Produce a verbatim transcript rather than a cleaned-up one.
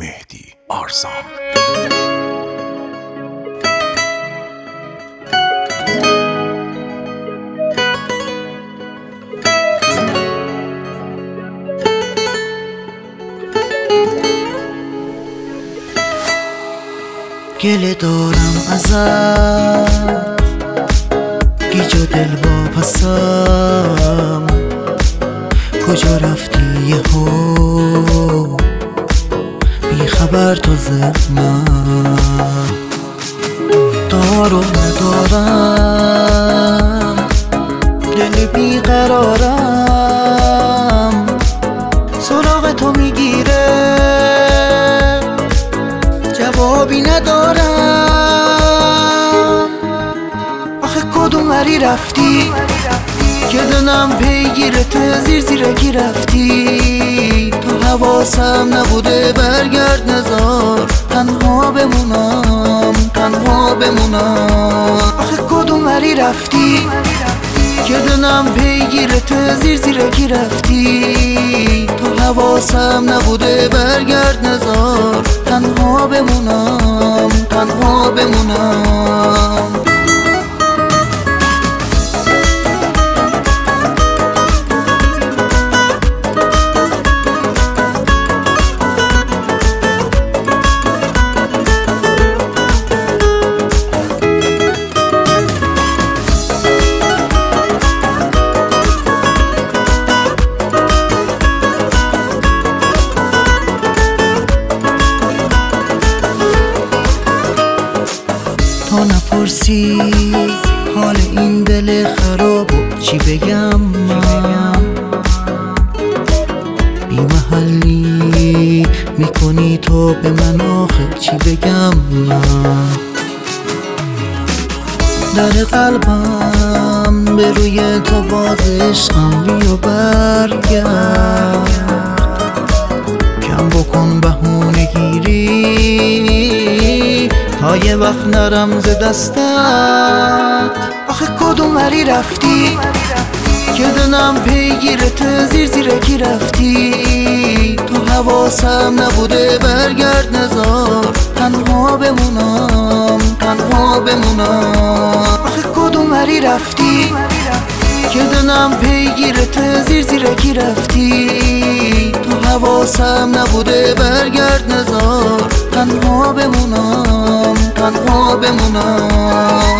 مهدی آرزان. گله دارم ازت گیج و دل واپسم، کجا رفتی یهو بی خبر تو ز من؟ دار و ندارم دل بیقرارم، سراغ تو میگیره جوابی ندارم. آخه کدوم وری رفتی که دلم پیگیرت زیر زیرکی رفتی؟ تو حواسم نبوده برگرد نزار تنها بمونم تنها بمونم. آخه کدوم وری رفتی که دلم پیگیرت زیر زیرکی رفتی؟ تو حواسم نبوده برگرد نزار تنها بمونم تنها بمونم. تا نپرسی حال این دل خرابو چی بگم من؟ بی محلی میکنی تو به من، آخه چی بگم من؟ در قلبم به روی تو باز عشقم بیا برگرد، کم بکن بهونه گیری تا یه وقت نرم ز دستت. آخه کدوم وری رفتی که دلم پیگیرت زیر زیرکی رفتی؟ تو حواسم نبوده برگرد نزار تنها بمونم تنها بمونم. آخه کدوم وری رفتی که دلم پیگیرت زیر زیرکی رفتی؟ تو حواسم نبوده برگرد نزار تنها بمونم تنها بمونم.